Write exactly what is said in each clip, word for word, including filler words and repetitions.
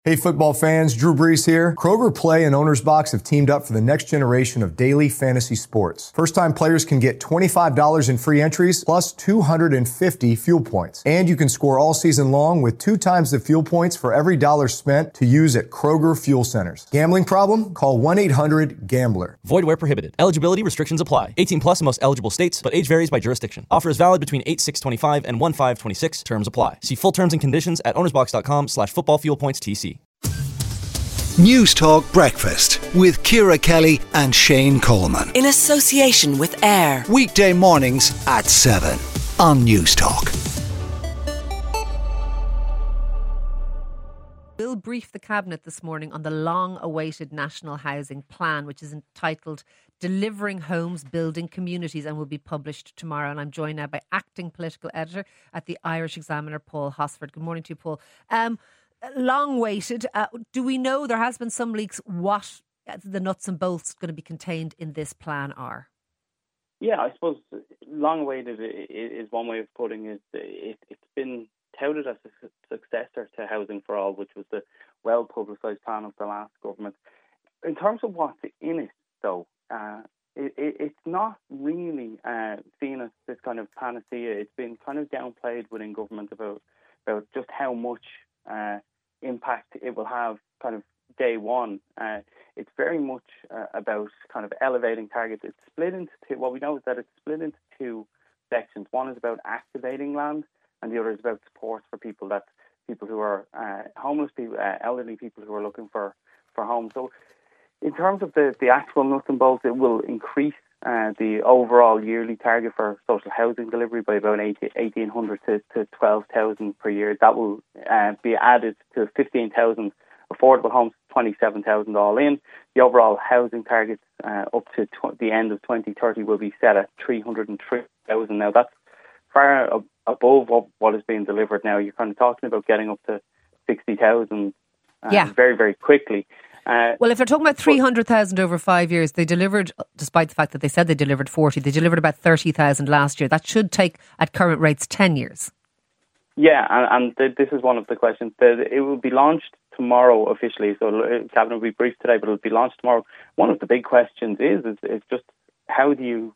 Hey football fans, Drew Brees here. Kroger Play and Owner's Box have teamed up for the next generation of daily fantasy sports. First-time players can get twenty-five dollars in free entries plus two hundred fifty fuel points. And you can score all season long with two times the fuel points for every dollar spent to use at Kroger Fuel Centers. Gambling problem? Call one eight hundred gambler. Void where prohibited. Eligibility restrictions apply. eighteen plus in most eligible states, but age varies by jurisdiction. Offer is valid between eight six twenty-five and one five twenty-six. Terms apply. See full terms and conditions at ownersbox.com slash football fuel points TC. News Talk Breakfast with Ciara Kelly and Shane Coleman. In association with AIR. Weekday mornings at seven on News Talk. We'll brief the Cabinet this morning on the long-awaited National Housing Plan, which is entitled Delivering Homes, Building Communities, and will be published tomorrow. And I'm joined now by acting political editor at the Irish Examiner, Paul Hosford. Good morning to you, Paul. Um, long waited. Uh, do we know, there has been some leaks, what the nuts and bolts going to be contained in this plan are? Yeah, I suppose long awaited is one way of putting it. it it's been touted as a successor to Housing for All, which was the well-publicised plan of the last government. In terms of what's in it, though, uh, it, it, it's not really uh, seen as this kind of panacea. It's been kind of downplayed within government about, about just how much uh, impact it will have kind of day one. Uh, it's very much uh, about kind of elevating targets. It's split into two. What we know is that it's split into two sections. One is about activating land, and the other is about support for people that people who are uh, homeless, people, uh, elderly people who are looking for, for homes. So in terms of the, the actual nuts and bolts, it will increase uh, the overall yearly target for social housing delivery by about eighteen hundred to, to twelve thousand per year. That will uh, be added to fifteen thousand affordable homes, twenty-seven thousand all in. The overall housing targets uh, up to tw- the end of twenty thirty will be set at three hundred three thousand. Now that's far ab- above what, what is being delivered now. You're kind of talking about getting up to sixty thousand uh, yeah. very, very quickly. Uh, well, if they're talking about three hundred thousand over five years, they delivered, despite the fact that they said they delivered forty, they delivered about thirty thousand last year. That should take, at current rates, ten years. Yeah, and, and th- this is one of the questions. The, it will be launched tomorrow officially, so the Cabinet will be briefed today, but it will be launched tomorrow. One of the big questions is, is, is just how do you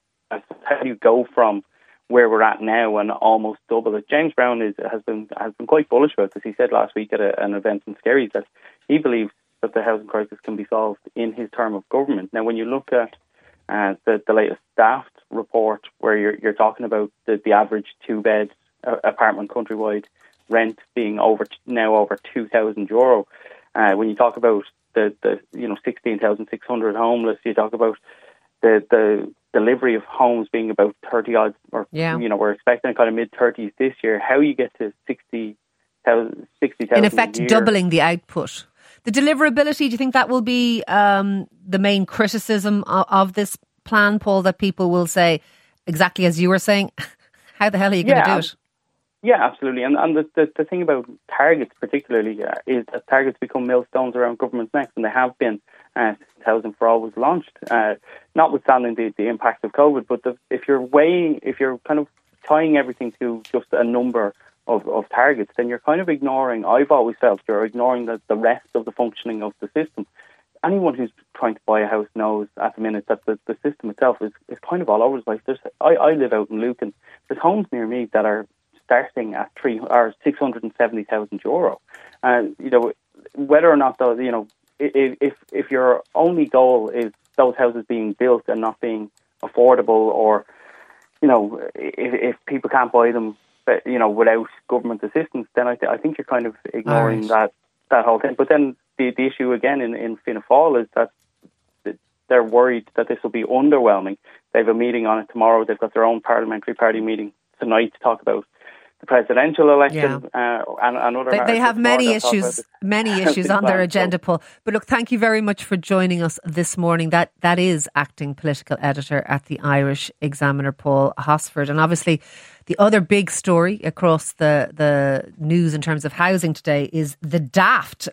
how do you go from where we're at now and almost double it? James Brown is, has been has been quite bullish about this. He said last week at a, an event in Skerries that he believes that the housing crisis can be solved in his term of government. Now, when you look at uh, the, the latest Daft report, where you're, you're talking about the, the average two-bed uh, apartment countrywide rent being over now over two thousand euro, uh, when you talk about the, the you know sixteen thousand six hundred homeless, you talk about the the delivery of homes being about thirty odd, or yeah. you know we're expecting kind of mid thirties this year. How you get to sixty thousand, sixty thousand in effect, doubling the output. The deliverability, do you think that will be um, the main criticism of, of this plan, Paul, that people will say, exactly as you were saying, how the hell are you going to yeah, do it? Yeah, absolutely. And, and the, the, the thing about targets particularly uh, is that targets become millstones around government's necks, and they have been uh, since Housing for All was launched, uh, notwithstanding the, the impact of COVID. But the, if you're weighing, if you're kind of tying everything to just a number Of, of targets, then you're kind of ignoring, I've always felt, you're ignoring the, the rest of the functioning of the system. Anyone who's trying to buy a house knows at the minute that the, the system itself is, is kind of all over the place. There's, I, I live out in Lucan. There's homes near me that are starting at three or six hundred and seventy thousand euro. And uh, you know, whether or not the, you know, if if your only goal is those houses being built and not being affordable, or you know, if, if people can't buy them, you know, without government assistance, then I, th- I think you're kind of ignoring right. that, that whole thing. But then the, the issue again in, in Fianna Fáil is that they're worried that this will be underwhelming. They have a meeting on it tomorrow. They've got their own parliamentary party meeting tonight to talk about the presidential election yeah. uh, and, and other They, they have many issues, many issues on their agenda, so. Paul. But look, thank you very much for joining us this morning. That That is acting political editor at the Irish Examiner, Paul Hosford. And obviously, the other big story across the, the news in terms of housing today is the Daft, which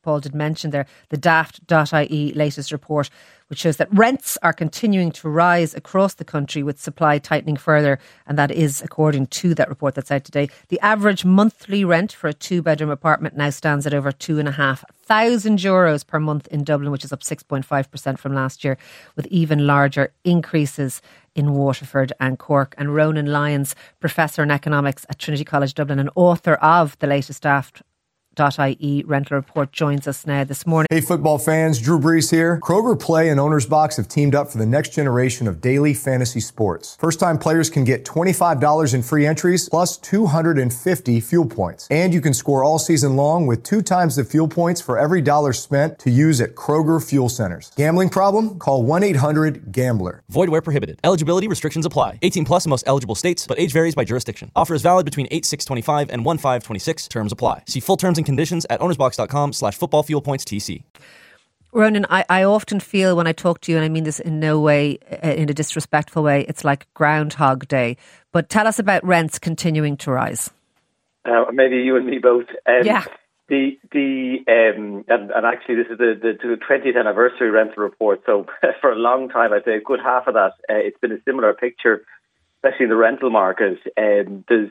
Paul did mention there, the daft dot I E latest report, which shows that rents are continuing to rise across the country with supply tightening further. And that is according to that report that's out today. The average monthly rent for a two-bedroom apartment now stands at over two and a half thousand euros per month in Dublin, which is up six point five percent from last year, with even larger increases in Waterford and Cork. And Ronan Lyons, Professor in Economics at Trinity College Dublin and author of the latest daft dot I E rental report, joins us now this morning. Hey football fans, Drew Brees here. Kroger Play and Owner's Box have teamed up for the next generation of daily fantasy sports. First time players can get twenty-five dollars in free entries plus two hundred fifty fuel points. And you can score all season long with two times the fuel points for every dollar spent to use at Kroger fuel centers. Gambling problem? Call one eight hundred gambler. Void where prohibited. Eligibility restrictions apply. eighteen plus in most eligible states, but age varies by jurisdiction. Offer is valid between eight six twenty-five and one five twenty-six. Terms apply. See full terms and conditions at ownersbox.com slash football fuel points TC. Ronan, I, I often feel when I talk to you, and I mean this in no way, in a disrespectful way, it's like Groundhog Day. But tell us about rents continuing to rise. Uh, maybe you and me both. Um, yeah. The the um, and, and actually this is the, the, the twentieth anniversary rental report. So for a long time, I'd say a good half of that, uh, it's been a similar picture, especially in the rental market. Um, there's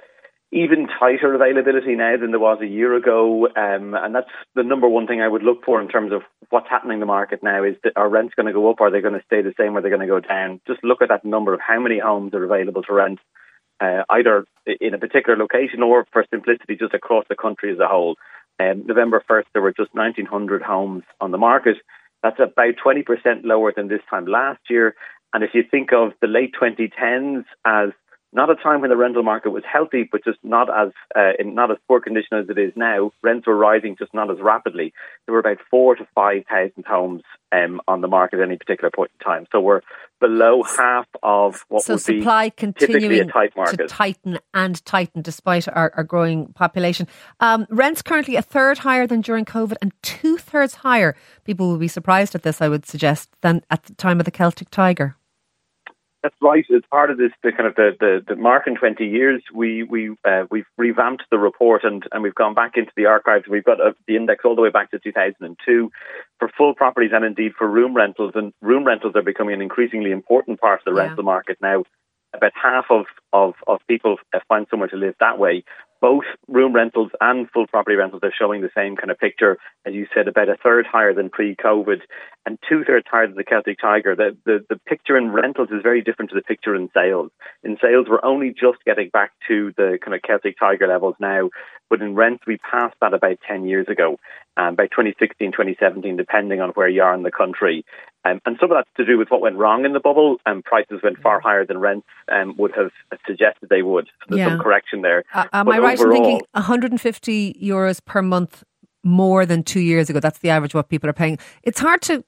even tighter availability now than there was a year ago. Um, and that's the number one thing I would look for in terms of what's happening in the market now. Is that, are rents going to go up? Or are they going to stay the same? Or are they going to go down? Just look at that number of how many homes are available to rent, uh, either in a particular location or, for simplicity, just across the country as a whole. Um, November first, there were just nineteen hundred homes on the market. That's about twenty percent lower than this time last year. And if you think of the late twenty tens as not a time when the rental market was healthy, but just not as uh, in not as poor condition as it is now. Rents were rising, just not as rapidly. There were about four to five thousand homes um, on the market at any particular point in time. So we're below half of what so would supply be typically a tight market. To tighten and tighten despite our, our growing population. Um, rents currently a third higher than during COVID and two thirds higher. People will be surprised at this, I would suggest, than at the time of the Celtic Tiger. That's right. As part of this, the kind of the, the, the mark in twenty years, we we uh, we've revamped the report and, and we've gone back into the archives. We've got a, the index all the way back to two thousand two for full properties and indeed for room rentals. And room rentals are becoming an increasingly important part of the yeah. rental market now. About half of of, of people find somewhere to live that way. Both room rentals and full property rentals are showing the same kind of picture, as you said, about a third higher than pre-COVID and two-thirds higher than the Celtic Tiger. The, the, the picture in rentals is very different to the picture in sales. In sales, we're only just getting back to the kind of Celtic Tiger levels now, but in rents, we passed that about ten years ago, um, by twenty sixteen, twenty seventeen, depending on where you are in the country. Um, and some of that's to do with what went wrong in the bubble, and prices went far higher than rents um, would have suggested they would. So there's yeah. some correction there. Uh, am but I right overall, in thinking one hundred fifty euros per month more than two years ago? That's the average what people are paying. It's hard to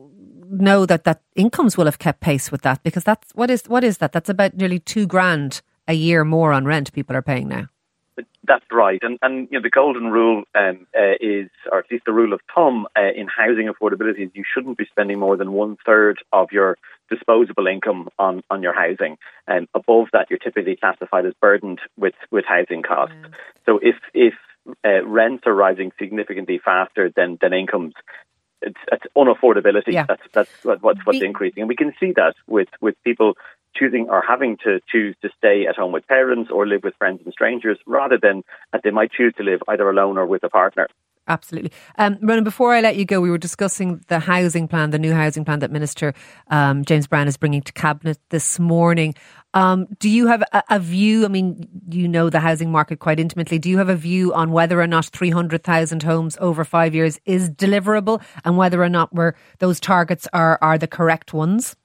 know that, that incomes will have kept pace with that, because that's what is what is that? That's about nearly two grand a year more on rent people are paying now. That's right, and and you know the golden rule um, uh, is, or at least the rule of thumb uh, in housing affordability, is you shouldn't be spending more than one third of your disposable income on, on your housing, and above that, you're typically classified as burdened with, with housing costs. Yeah. So if if uh, rents are rising significantly faster than than incomes, it's, it's unaffordability. Yeah. That's that's what, what's what's Be- increasing, and we can see that with with people choosing or having to choose to stay at home with parents or live with friends and strangers, rather than as they might choose to live either alone or with a partner. Absolutely. Um, Ronan, before I let you go, we were discussing the housing plan, the new housing plan that Minister um, James Browne is bringing to Cabinet this morning. Um, do you have a, a view? I mean, you know the housing market quite intimately. Do you have a view on whether or not three hundred thousand homes over five years is deliverable, and whether or not we're, those targets are, are the correct ones?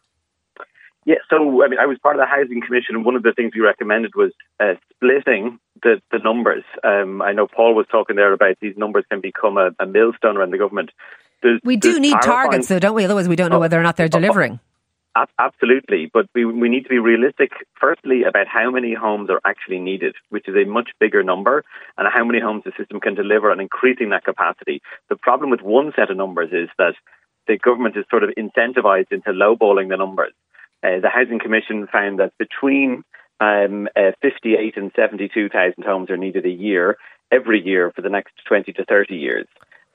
Yeah, so I mean, I was part of the Housing Commission, and one of the things we recommended was uh, splitting the, the numbers. Um, I know Paul was talking there about these numbers can become a, a millstone around the government. There's, we do need targets, though, don't we? Otherwise, we don't know oh, whether or not they're delivering. Oh, absolutely, but we we need to be realistic, firstly, about how many homes are actually needed, which is a much bigger number, and how many homes the system can deliver, and increasing that capacity. The problem with one set of numbers is that the government is sort of incentivized into lowballing the numbers. Uh, the Housing Commission found that between um, uh, fifty-eight and seventy-two thousand homes are needed a year, every year for the next twenty to thirty years.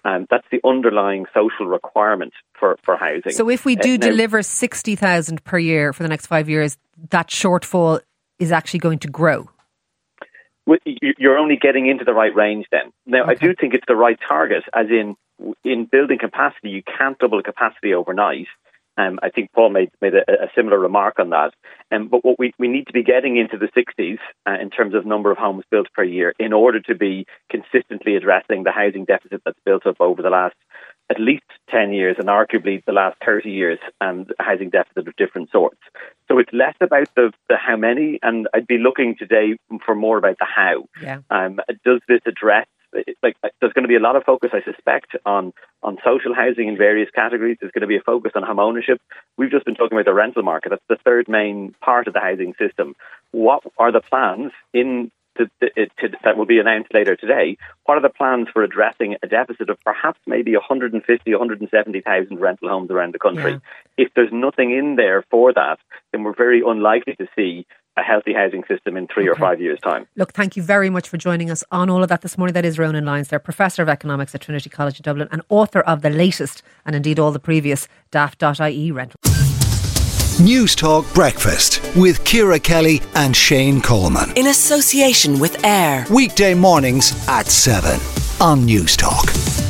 Um, that's the underlying social requirement for, for housing. So if we do uh, now, deliver sixty thousand per year for the next five years, that shortfall is actually going to grow? You're only getting into the right range then. Now, Okay. I do think it's the right target, as in, in building capacity, you can't double capacity overnight. Um, I think Paul made made a, a similar remark on that. Um, but what we, we need to be getting into the sixties uh, in terms of number of homes built per year in order to be consistently addressing the housing deficit that's built up over the last at least ten years and arguably the last thirty years, and housing deficit of different sorts. So it's less about the, the how many, and I'd be looking today for more about the how. Yeah. Um, does this address, like, there's going to be a lot of focus, I suspect, on, on social housing in various categories. There's going to be a focus on home ownership. We've just been talking about the rental market. That's the third main part of the housing system. What are the plans in To, to, to, that will be announced later today? What are the plans for addressing a deficit of perhaps maybe one hundred fifty, one hundred seventy thousand rental homes around the country? Yeah. If there's nothing in there for that, then we're very unlikely to see a healthy housing system in three okay. or five years' time. Look, thank you very much for joining us on all of that this morning. That is Ronan Lyons there, Professor of Economics at Trinity College of Dublin and author of the latest, and indeed all the previous, daft dot I E rental. News Talk Breakfast with Ciara Kelly and Shane Coleman. In association with AIR. Weekday mornings at seven on News Talk.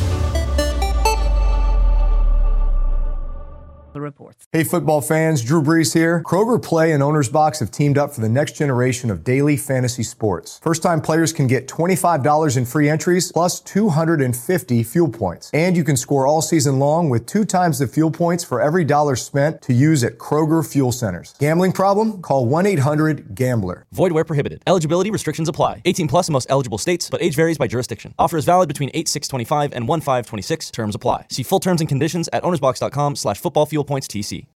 The reports. Hey football fans, Drew Brees here. Kroger Play and Owner's Box have teamed up for the next generation of daily fantasy sports. First-time players can get twenty-five dollars in free entries plus two hundred fifty fuel points. And you can score all season long with two times the fuel points for every dollar spent to use at Kroger Fuel Centers. Gambling problem? Call one eight hundred gambler. Void where prohibited. Eligibility restrictions apply. eighteen plus in most eligible states, but age varies by jurisdiction. Offer is valid between eight six twenty-five and one five twenty-six. Terms apply. See full terms and conditions at ownersbox dot com slash football fuel points T C.